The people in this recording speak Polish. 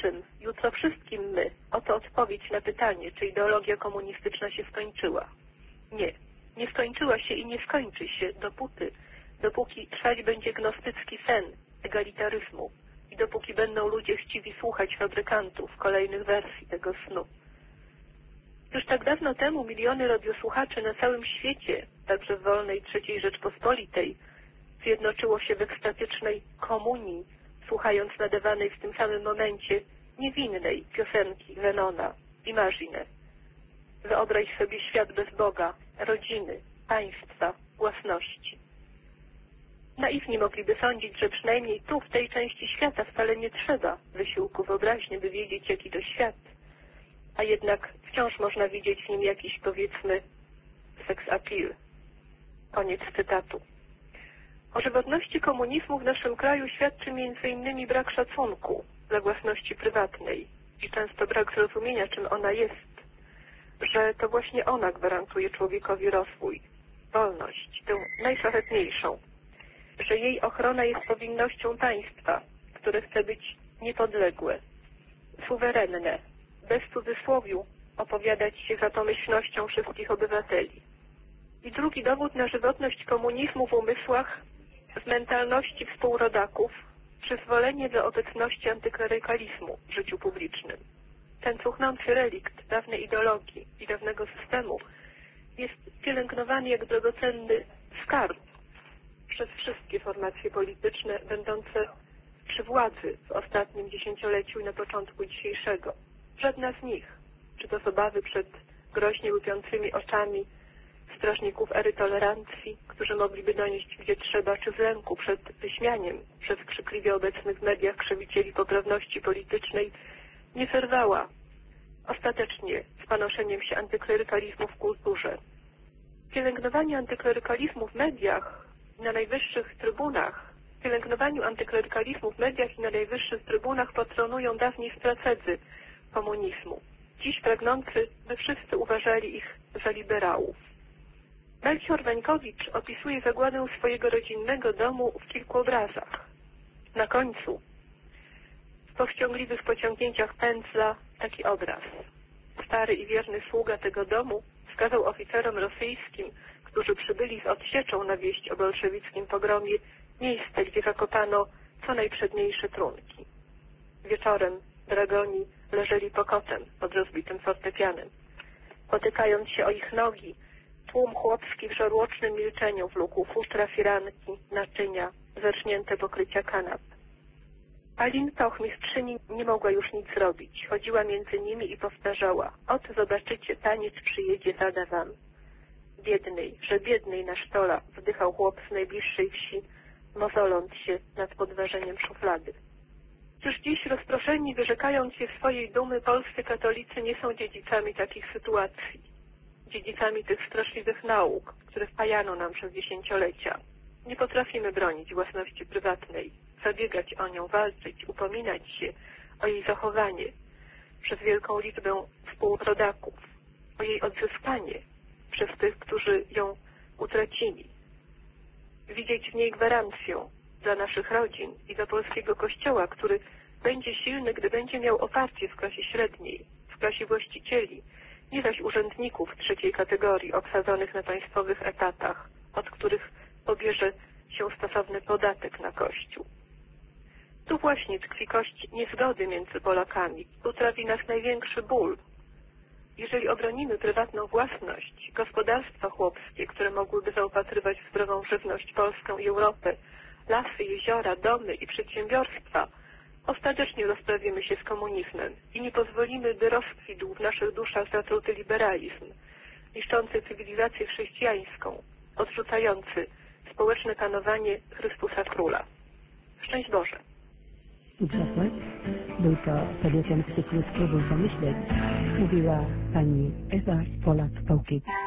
niczym, jutro wszystkim my. Oto odpowiedź na pytanie, czy ideologia komunistyczna się skończyła. Nie. Nie skończyła się i nie skończy się dopóki trwać będzie gnostycki sen egalitaryzmu i dopóki będą ludzie chciwi słuchać fabrykantów kolejnych wersji tego snu. Już tak dawno temu miliony radiosłuchaczy na całym świecie, także w wolnej III Rzeczpospolitej, zjednoczyło się w ekstatycznej komunii, słuchając nadawanej w tym samym momencie niewinnej piosenki Lenona Imagine. Wyobraź sobie świat bez Boga, rodziny, państwa, własności. Naiwni mogliby sądzić, że przynajmniej tu, w tej części świata, wcale nie trzeba wysiłku wyobraźni, by wiedzieć, jaki to świat. A jednak wciąż można widzieć w nim jakiś, powiedzmy, sex appeal. Koniec cytatu. O żywotności komunizmu w naszym kraju świadczy m.in. brak szacunku dla własności prywatnej i często brak zrozumienia, czym ona jest, że to właśnie ona gwarantuje człowiekowi rozwój, wolność, tę najszlachetniejszą, że jej ochrona jest powinnością państwa, które chce być niepodległe, suwerenne, bez cudzysłowiu opowiadać się za pomyślnością wszystkich obywateli. I drugi dowód na żywotność komunizmu w umysłach, w mentalności współrodaków, przyzwolenie dla obecności antyklerykalizmu w życiu publicznym. Ten cuchnący relikt dawnej ideologii i dawnego systemu jest pielęgnowany jak drogocenny skarb przez wszystkie formacje polityczne będące przy władzy w ostatnim dziesięcioleciu i na początku dzisiejszego. Żadna z nich, czy to z obawy przed groźnie łupiącymi oczami strażników ery tolerancji, którzy mogliby donieść gdzie trzeba, czy z lęku przed wyśmianiem przez krzykliwie obecnych w mediach krzewicieli poprawności politycznej, nie zerwała ostatecznie z panoszeniem się antyklerykalizmu w kulturze. Pielęgnowanie antyklerykalizmu w mediach i na najwyższych trybunach, pielęgnowaniu antyklerykalizmu w mediach i na najwyższych trybunach patronują dawni stracedzy komunizmu, dziś pragnący, by wszyscy uważali ich za liberałów. Melchior Wańkowicz opisuje zagładę swojego rodzinnego domu w kilku obrazach. Na końcu, w powściągliwych pociągnięciach pędzla, taki obraz. Stary i wierny sługa tego domu wskazał oficerom rosyjskim, którzy przybyli z odsieczą na wieść o bolszewickim pogromie, miejsce, gdzie zakopano co najprzedniejsze trunki. Wieczorem dragoni leżeli pokotem pod rozbitym fortepianem. Potykając się o ich nogi, tłum chłopski w żarłocznym milczeniu wlókł futra, firanki, naczynia, zerżnięte pokrycia kanap. Alinka, ochmistrzyni, nie mogła już nic zrobić. Chodziła między nimi i powtarzała: ot, zobaczycie, taniec przyjedzie, zada wam. Biednej, że biednej nasz Tola, wdychał chłop z najbliższej wsi, mozoląc się nad podważeniem szuflady. Czyż dziś rozproszeni, wyrzekając się swojej dumy, polscy katolicy nie są dziedzicami takich sytuacji, dziedzicami tych straszliwych nauk, które wpajano nam przez dziesięciolecia? Nie potrafimy bronić własności prywatnej, zabiegać o nią, walczyć, upominać się o jej zachowanie przez wielką liczbę współrodaków, o jej odzyskanie przez tych, którzy ją utracili. Widzieć w niej gwarancję dla naszych rodzin i dla polskiego Kościoła, który będzie silny, gdy będzie miał oparcie w klasie średniej, w klasie właścicieli, nie zaś urzędników trzeciej kategorii obsadzonych na państwowych etatach, od których pobierze się stosowny podatek na Kościół. Tu właśnie tkwi kość niezgody między Polakami. Tu trawi nas największy ból. Jeżeli obronimy prywatną własność, gospodarstwa chłopskie, które mogłyby zaopatrywać w zdrową żywność Polskę i Europę, lasy, jeziora, domy i przedsiębiorstwa, ostatecznie rozprawimy się z komunizmem i nie pozwolimy, by rozkwitł w naszych duszach zatruty liberalizm, niszczący cywilizację chrześcijańską, odrzucający społeczne panowanie Chrystusa Króla. Szczęść Boże! Był to sobie ten cykl Spróbuj pomyśleć, mówiła pani Ewa Polak-Pałkiewicz.